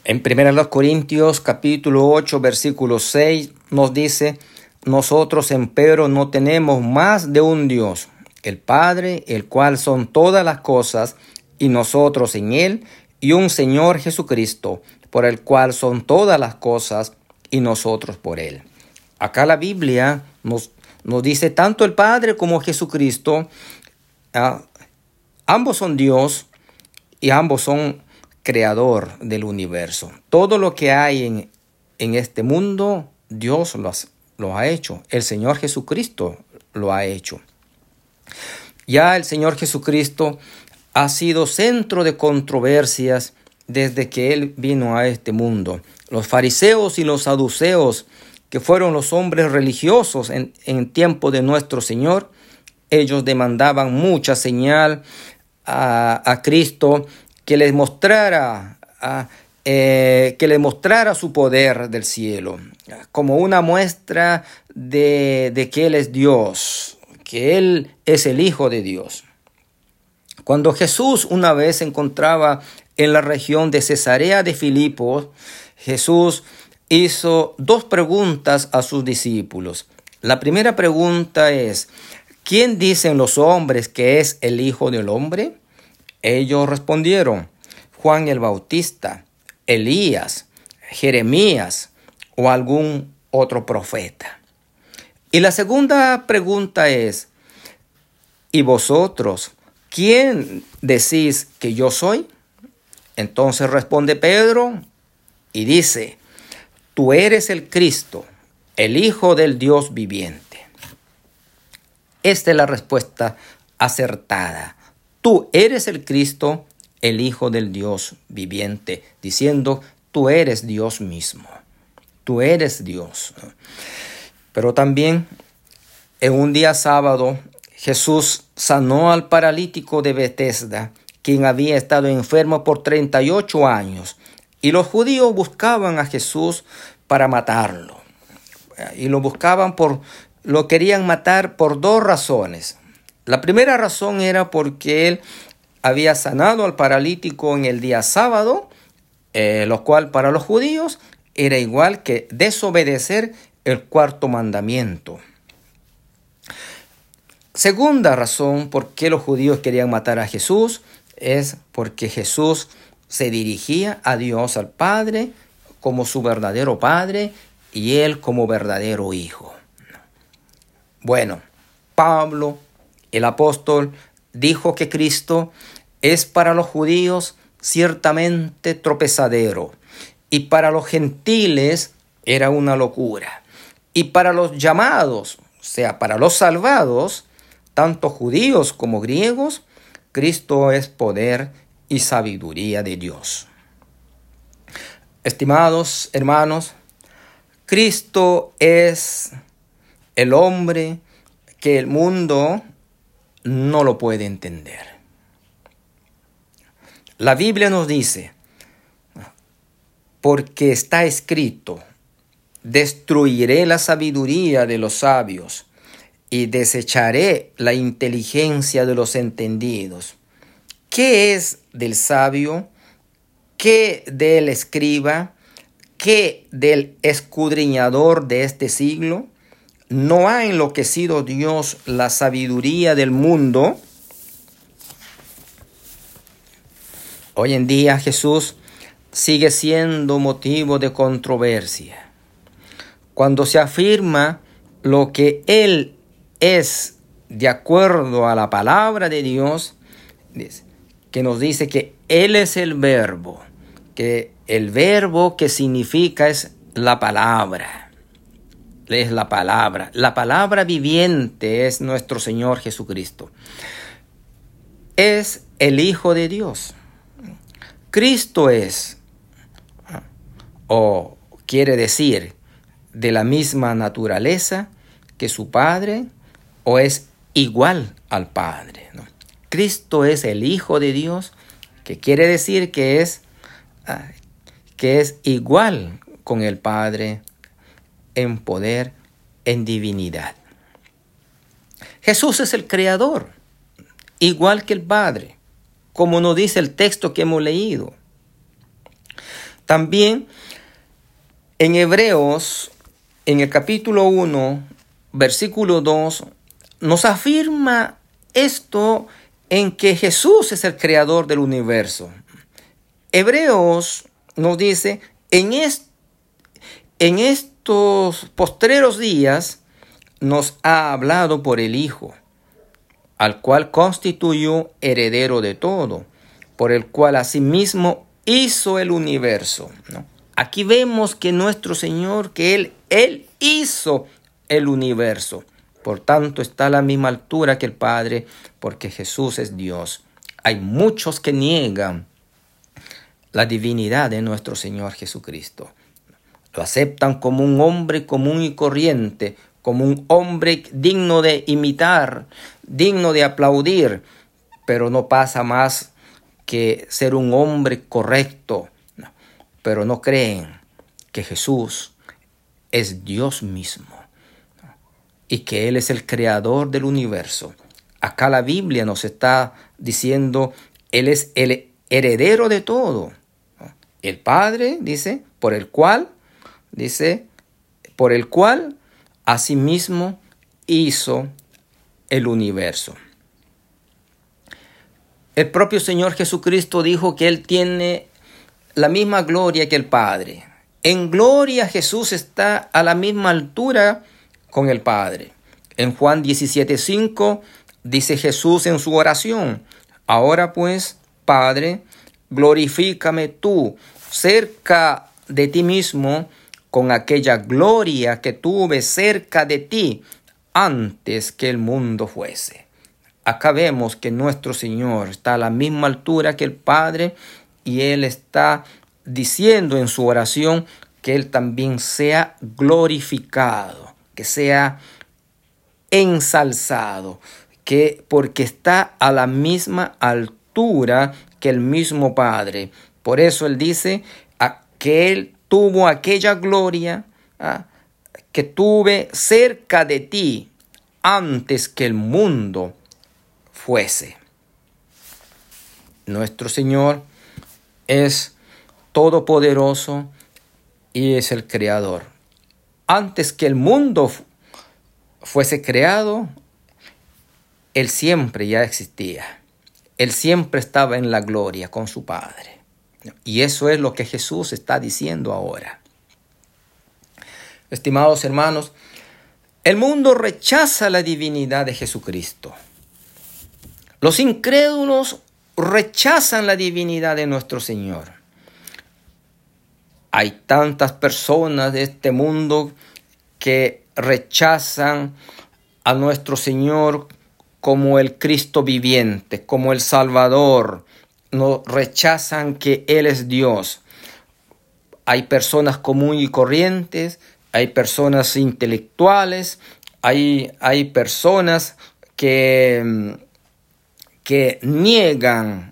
En 1 Corintios capítulo 8, versículo 6 nos dice: nosotros empero no tenemos más de un Dios, el Padre, el cual son todas las cosas, y nosotros en Él, y un Señor Jesucristo, por el cual son todas las cosas, y nosotros por Él. Acá la Biblia nos dice tanto el Padre como Jesucristo, ambos son Dios y ambos son creador del universo. Todo lo que hay en este mundo, Dios lo ha hecho. El Señor Jesucristo lo ha hecho. Ya el Señor Jesucristo ha sido centro de controversias desde que Él vino a este mundo. Los fariseos y los saduceos, que fueron los hombres religiosos en tiempo de nuestro Señor, ellos demandaban mucha señal a Cristo, que les mostrara su poder del cielo, como una muestra de que Él es Dios, que Él es el Hijo de Dios. Cuando Jesús una vez se encontraba en la región de Cesarea de Filipos, Jesús hizo dos preguntas a sus discípulos. La primera pregunta es: ¿quién dicen los hombres que es el Hijo del Hombre? Ellos respondieron: Juan el Bautista, Elías, Jeremías o algún otro profeta. Y la segunda pregunta es: ¿y vosotros, quién decís que yo soy? Entonces responde Pedro y dice: tú eres el Cristo, el Hijo del Dios viviente. Esta es la respuesta acertada. Tú eres el Cristo, el Hijo del Dios viviente, diciendo: tú eres Dios mismo. Tú eres Dios. Pero también en un día sábado, Jesús sanó al paralítico de Betesda, quien había estado enfermo por 38 años. Y los judíos buscaban a Jesús para matarlo. Y lo querían matar por dos razones. La primera razón era porque él había sanado al paralítico en el día sábado, lo cual para los judíos era igual que desobedecer el cuarto mandamiento. Segunda razón por qué los judíos querían matar a Jesús es porque Jesús se dirigía a Dios, al Padre, como su verdadero Padre y Él como verdadero Hijo. Bueno, Pablo, el apóstol, dijo que Cristo es para los judíos ciertamente tropezadero, y para los gentiles era una locura, y para los llamados, o sea, para los salvados, tanto judíos como griegos, Cristo es poder y sabiduría de Dios. Estimados hermanos, Cristo es el hombre que el mundo no lo puede entender. La Biblia nos dice: porque está escrito, destruiré la sabiduría de los sabios y desecharé la inteligencia de los entendidos. ¿Qué es del sabio? ¿Qué del escriba? ¿Qué del escudriñador de este siglo? ¿No ha enloquecido Dios la sabiduría del mundo? Hoy en día Jesús sigue siendo motivo de controversia. Cuando se afirma lo que Él es de acuerdo a la palabra de Dios, que nos dice que Él es el verbo, que el verbo que significa es la palabra. Es la palabra viviente es nuestro Señor Jesucristo. Es el Hijo de Dios. Cristo es, o quiere decir, de la misma naturaleza que su Padre, o es igual al Padre, ¿no? Cristo es el Hijo de Dios, que quiere decir que es igual con el Padre en poder, en divinidad. Jesús es el Creador, igual que el Padre, como nos dice el texto que hemos leído. También en Hebreos, en el capítulo 1, versículo 2, nos afirma esto en que Jesús es el creador del universo. Hebreos nos dice, en estos postreros días nos ha hablado por el Hijo, al cual constituyó heredero de todo, por el cual asimismo hizo el universo, ¿no? Aquí vemos que nuestro Señor, que Él hizo el universo. Por tanto, está a la misma altura que el Padre, porque Jesús es Dios. Hay muchos que niegan la divinidad de nuestro Señor Jesucristo. Lo aceptan como un hombre común y corriente, como un hombre digno de imitar, digno de aplaudir, pero no pasa más que ser un hombre correcto. Pero no creen que Jesús es Dios mismo y que Él es el creador del universo. Acá la Biblia nos está diciendo, Él es el heredero de todo. El Padre, dice, por el cual asimismo hizo el universo. El propio Señor Jesucristo dijo que Él tiene la misma gloria que el Padre. En gloria Jesús está a la misma altura con el Padre. En Juan 17:5 dice Jesús en su oración: ahora pues, Padre, glorifícame tú cerca de ti mismo con aquella gloria que tuve cerca de ti antes que el mundo fuese. Acá vemos que nuestro Señor está a la misma altura que el Padre, y Él está diciendo en su oración que Él también sea glorificado, que sea ensalzado, porque está a la misma altura que el mismo Padre. Por eso Él dice que Él tuvo aquella gloria que tuve cerca de ti antes que el mundo fuese. Nuestro Señor es todopoderoso y es el creador. Antes que el mundo fuese creado, Él siempre ya existía. Él siempre estaba en la gloria con su Padre. Y eso es lo que Jesús está diciendo ahora. Estimados hermanos, el mundo rechaza la divinidad de Jesucristo. Los incrédulos rechazan la divinidad de nuestro Señor. Hay tantas personas de este mundo que rechazan a nuestro Señor como el Cristo viviente, como el Salvador. No rechazan que Él es Dios. Hay personas comunes y corrientes, hay personas intelectuales, hay personas que niegan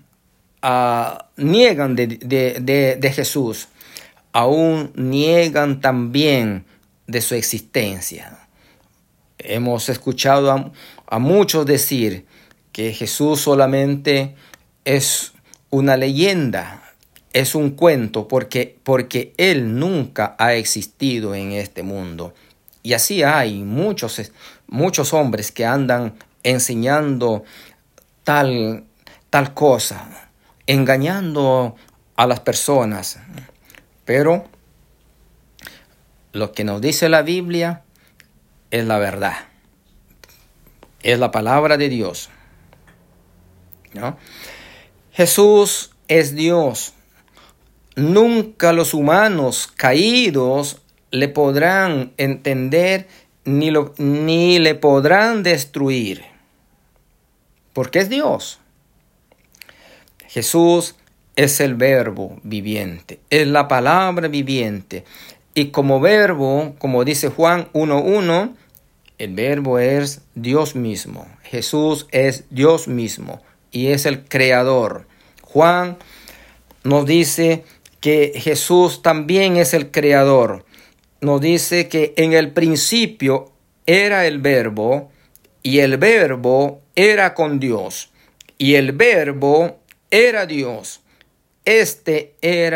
de Jesús, aún niegan también de su existencia. Hemos escuchado a muchos decir que Jesús solamente es una leyenda, es un cuento, porque Él nunca ha existido en este mundo. Y así hay muchos hombres que andan enseñando tal cosa, engañando a las personas. Pero lo que nos dice la Biblia es la verdad, es la palabra de Dios, ¿no? Jesús es Dios. Nunca los humanos caídos le podrán entender ni le podrán destruir, porque es Dios. Jesús es el verbo viviente, es la palabra viviente. Y como verbo, como dice Juan 1:1, el verbo es Dios mismo. Jesús es Dios mismo y es el creador. Juan nos dice que Jesús también es el creador. Nos dice que en el principio era el verbo, y el verbo era con Dios, y el verbo era Dios. Este era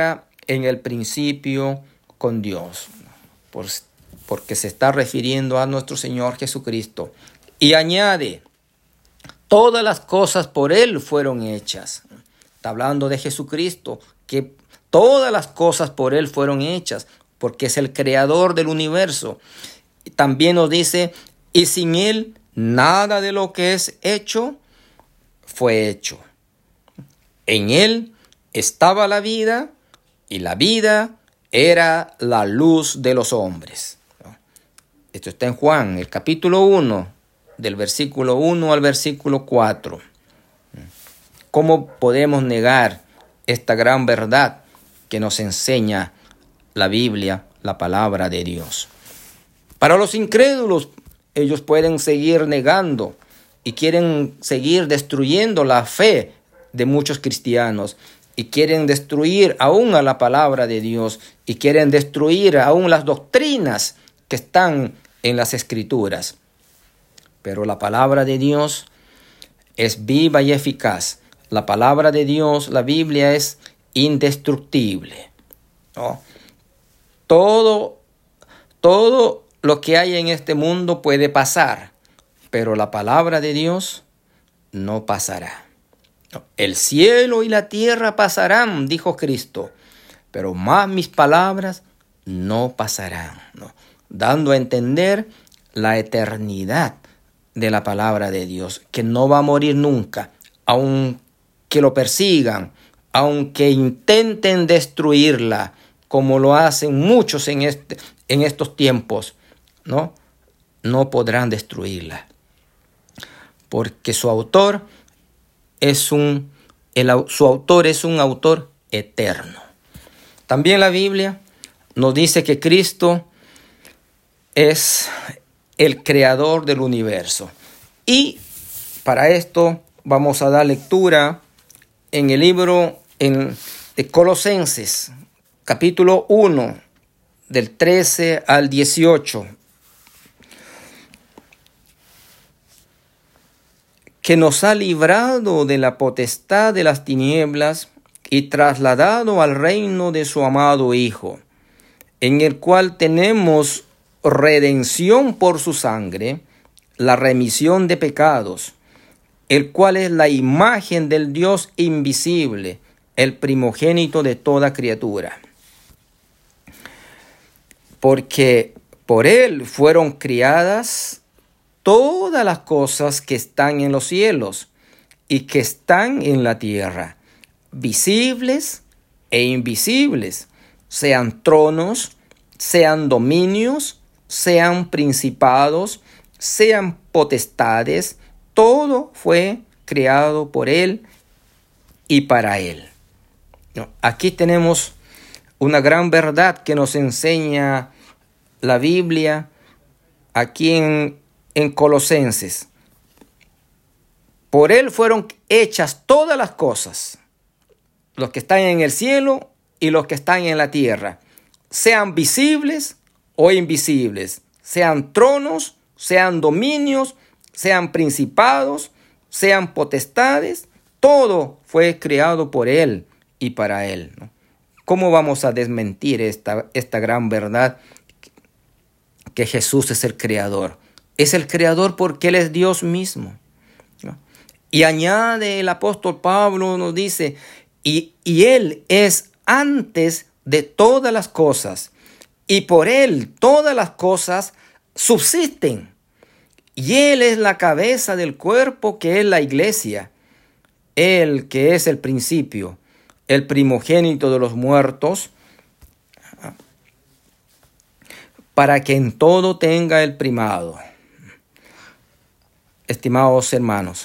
en el principio con Dios, porque se está refiriendo a nuestro Señor Jesucristo. Y añade, todas las cosas por Él fueron hechas. Está hablando de Jesucristo, que todas las cosas por Él fueron hechas, porque es el creador del universo. También nos dice, y sin Él nada de lo que es hecho fue hecho. En Él estaba la vida, y la vida era la luz de los hombres. Esto está en Juan, el capítulo 1, del versículo 1 al versículo 4. ¿Cómo podemos negar esta gran verdad que nos enseña la Biblia, la palabra de Dios? Para los incrédulos, ellos pueden seguir negando y quieren seguir destruyendo la fe de muchos cristianos, y quieren destruir aún a la palabra de Dios, y quieren destruir aún las doctrinas que están en las Escrituras. Pero la palabra de Dios es viva y eficaz. La palabra de Dios, la Biblia, es indestructible, ¿no? Todo lo que hay en este mundo puede pasar, pero la palabra de Dios no pasará. El cielo y la tierra pasarán, dijo Cristo, pero más mis palabras no pasarán, ¿no? Dando a entender la eternidad de la palabra de Dios, que no va a morir nunca, aunque lo persigan, aunque intenten destruirla, como lo hacen muchos en estos tiempos, no podrán destruirla, porque su autor es un autor eterno. También la Biblia nos dice que Cristo es el creador del universo. Y para esto vamos a dar lectura en el libro de Colosenses, capítulo 1, del 13 al 18. Que nos ha librado de la potestad de las tinieblas y trasladado al reino de su amado Hijo, en el cual tenemos redención por su sangre, la remisión de pecados, el cual es la imagen del Dios invisible, el primogénito de toda criatura. Porque por Él fueron criadas todas las cosas que están en los cielos y que están en la tierra, visibles e invisibles, sean tronos, sean dominios, sean principados, sean potestades, todo fue creado por Él y para Él. Aquí tenemos una gran verdad que nos enseña la Biblia aquí en Colosenses. Por Él fueron hechas todas las cosas, los que están en el cielo y los que están en la tierra, sean visibles o invisibles, sean tronos, sean dominios, sean principados, sean potestades, todo fue creado por Él y para Él, ¿no? ¿Cómo vamos a desmentir esta gran verdad que Jesús es el creador? Es el creador porque Él es Dios mismo, ¿no? Y añade el apóstol Pablo, nos dice, y Él es antes de todas las cosas, y por Él todas las cosas subsisten. Y Él es la cabeza del cuerpo que es la iglesia, Él que es el principio, el primogénito de los muertos, para que en todo tenga el primado. Estimados hermanos,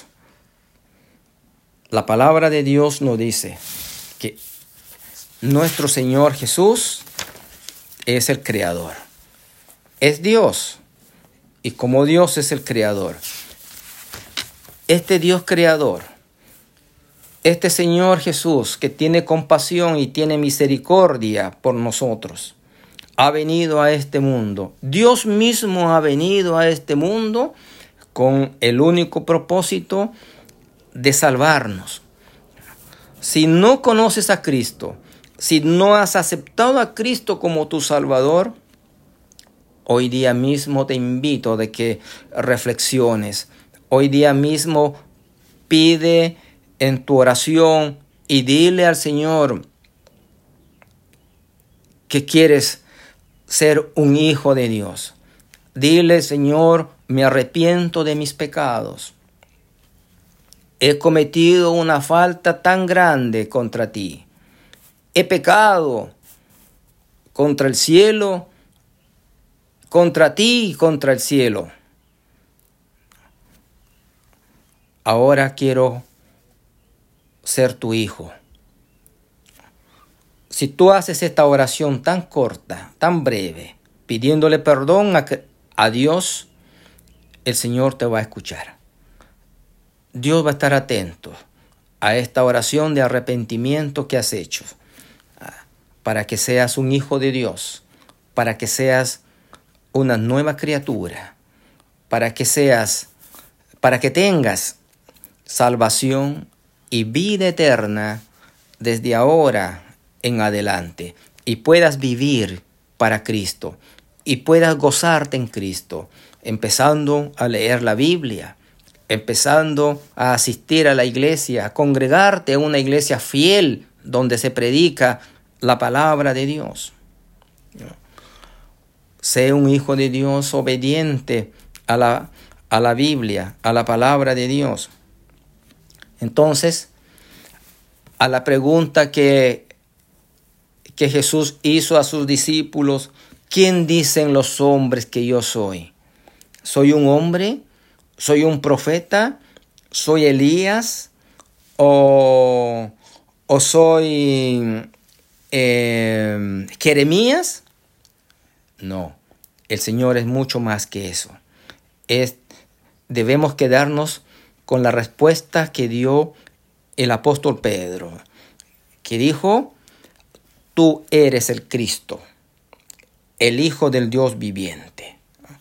la palabra de Dios nos dice que nuestro Señor Jesús es el creador, es Dios, y como Dios es el creador, este Dios creador, este Señor Jesús que tiene compasión y tiene misericordia por nosotros, ha venido a este mundo. Dios mismo ha venido a este mundo con el único propósito de salvarnos. Si no conoces a Cristo, Si no has aceptado a Cristo como tu Salvador, hoy día mismo te invito de que reflexiones. Hoy día mismo pide en tu oración y dile al Señor que quieres ser un hijo de Dios. Dile, Señor, me arrepiento de mis pecados. He cometido una falta tan grande contra ti. He pecado contra el cielo, contra ti y contra el cielo. Ahora quiero ser tu hijo. Si tú haces esta oración tan corta, tan breve, pidiéndole perdón a Dios, el Señor te va a escuchar. Dios va a estar atento a esta oración de arrepentimiento que has hecho, para que seas un hijo de Dios, para que seas una nueva criatura, para que tengas salvación y vida eterna desde ahora en adelante, y puedas vivir para Cristo y puedas gozarte en Cristo, empezando a leer la Biblia, empezando a asistir a la iglesia, a congregarte en una iglesia fiel donde se predica la palabra de Dios. Sé un hijo de Dios obediente a la Biblia, a la palabra de Dios. Entonces, a la pregunta que Jesús hizo a sus discípulos, ¿quién dicen los hombres que yo soy? ¿Soy un hombre? ¿Soy un profeta? ¿Soy Elías? ¿O soy Jeremías? No, el Señor es mucho más que eso. Debemos quedarnos con la respuesta que dio el apóstol Pedro, que dijo: tú eres el Cristo, el Hijo del Dios viviente.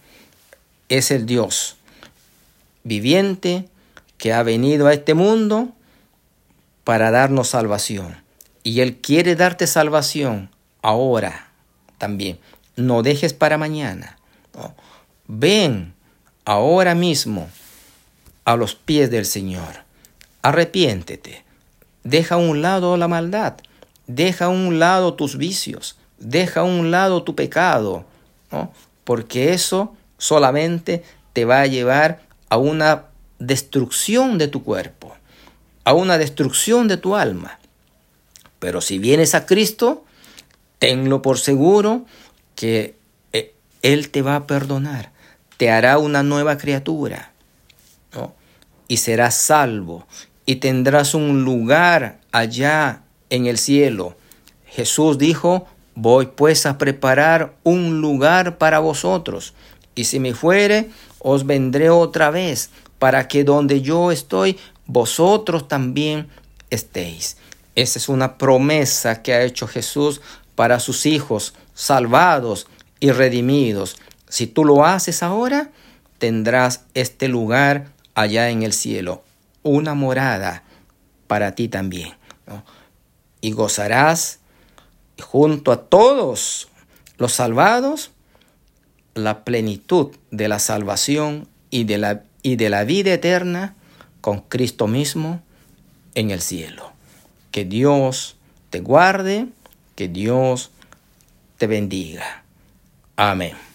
Es el Dios viviente que ha venido a este mundo para darnos salvación. Y Él quiere darte salvación ahora también. No dejes para mañana. No. Ven ahora mismo a los pies del Señor. Arrepiéntete. Deja a un lado la maldad. Deja a un lado tus vicios. Deja a un lado tu pecado, ¿no? Porque eso solamente te va a llevar a una destrucción de tu cuerpo, a una destrucción de tu alma. Pero si vienes a Cristo, tenlo por seguro que Él te va a perdonar, te hará una nueva criatura, ¿no? Y serás salvo y tendrás un lugar allá en el cielo. Jesús dijo: voy pues a preparar un lugar para vosotros, y si me fuere, os vendré otra vez, para que donde yo estoy, vosotros también estéis. Esa es una promesa que ha hecho Jesús para sus hijos salvados y redimidos. Si tú lo haces ahora, tendrás este lugar allá en el cielo, una morada para ti también, ¿no? Y gozarás junto a todos los salvados la plenitud de la salvación y de la vida eterna con Cristo mismo en el cielo. Que Dios te guarde, que Dios te bendiga. Amén.